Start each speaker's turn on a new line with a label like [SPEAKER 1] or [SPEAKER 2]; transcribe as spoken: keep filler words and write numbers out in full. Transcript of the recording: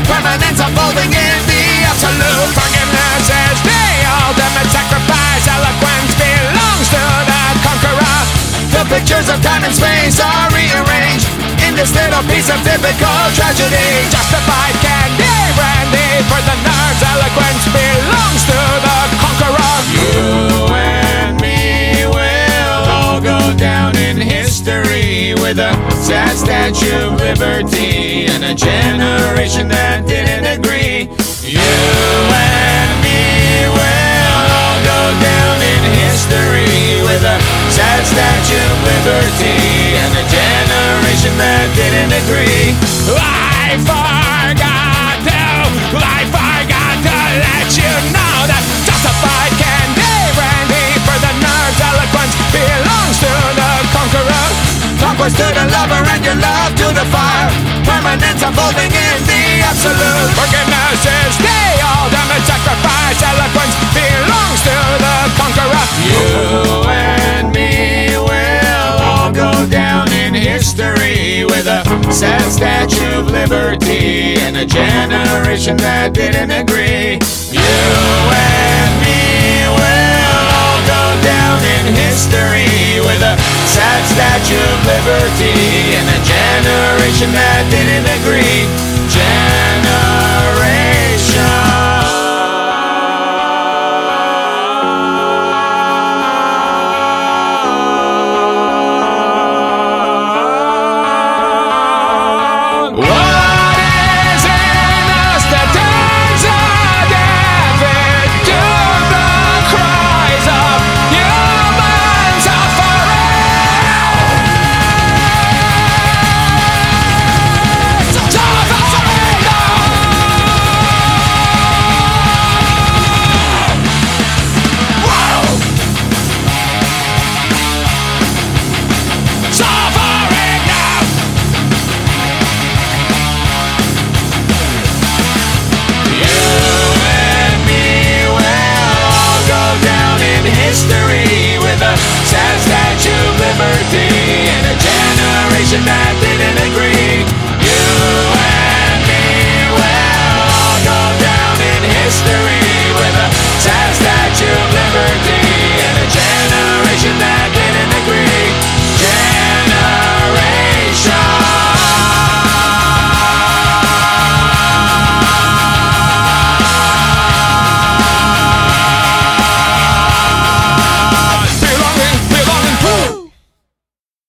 [SPEAKER 1] permanence unfolding in the absolute. Forgiveness is the ultimate sacrifice. Eloquence belongs to the conqueror. The pictures of time and space are rearranged in this little piece of typical tragedy. Justified candy brandy for the nerds. Eloquence belongs to the conqueror. You and me will all go down in history with a sad Statue of Liberty and a generation that didn't agree. You and me will all go down in history with a sad Statue of Liberty and a generation that didn't agree. I forgot to, I forgot to let you know that justified candy brandy for the nerds. Eloquence belongs to the conqueror. Conquest to the lover and your love to the fire. Permanence unfolding in the absolute. Forgiveness is the ultimate sacrifice. Eloquence belongs to the conqueror. You and me will all go down in history with a sad Statue of Liberty and a generation that didn't agree. You and me will all go down in history with a sad Statue of Liberty and a generation that didn't agree. Generation.
[SPEAKER 2] Sad Statue of Liberty and a generation that didn't agree.